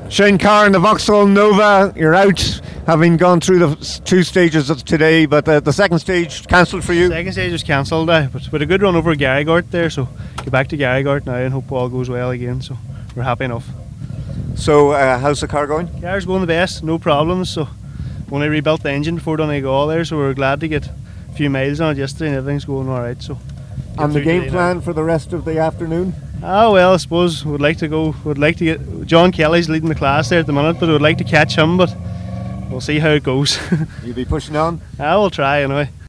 Shane Carr in the Vauxhall Nova, you're out having gone through the two stages of today, but the second stage cancelled for you. Second stage was cancelled, but with a good run over Garrygort there, so get back to Garrygort now and hope all goes well again, so we're happy enough. So how's the car going? Car's going the best, no problems, so only rebuilt the engine before Donegal there, so we're glad to get a few miles on it yesterday and everything's going alright. So. And the game plan for the rest of the afternoon? Well, I suppose we'd like to get John Kelly's leading the class there at the minute, but we'd like to catch him, but we'll see how it goes. You'll be pushing on? We'll try anyway.